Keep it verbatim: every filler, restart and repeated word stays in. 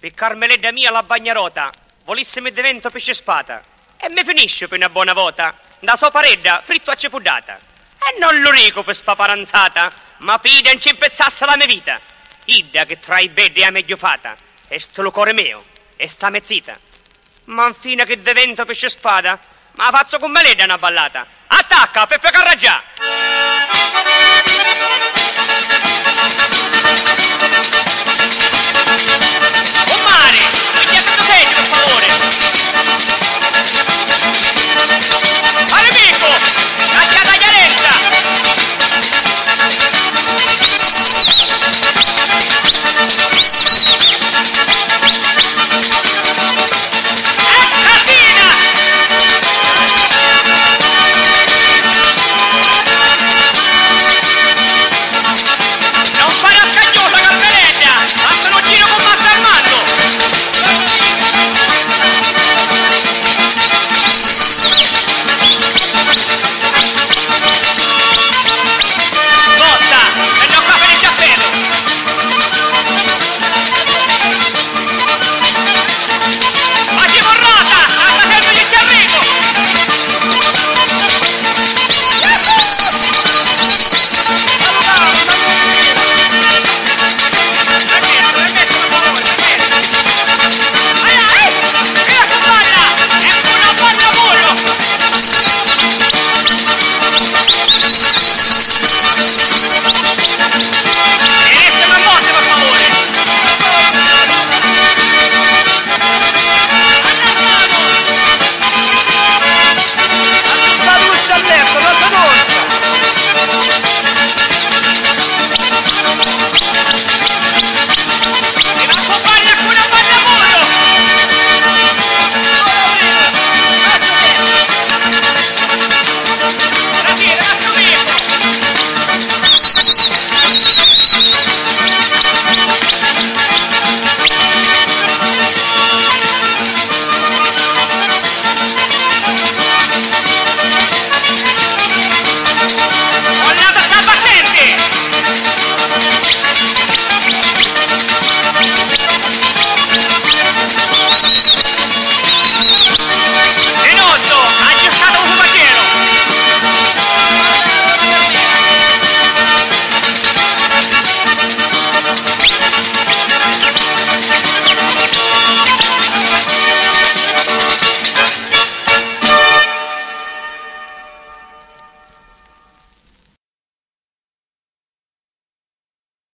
per Carmeledda mia la bagnarota, volesse mi divento pesce spada. E mi finisce per una buona volta, da sua paredda, fritto a cepudata. E non lo dico per spaparanzata, ma pida non ci impezzasse la mia vita. Idda che tra i beddi è meglio fata, e sto lo cuore mio, e sta mezzita. Ma infine che divento pesce spada, ma faccio con Meleda una ballata. Attacca, Peppe Carragià!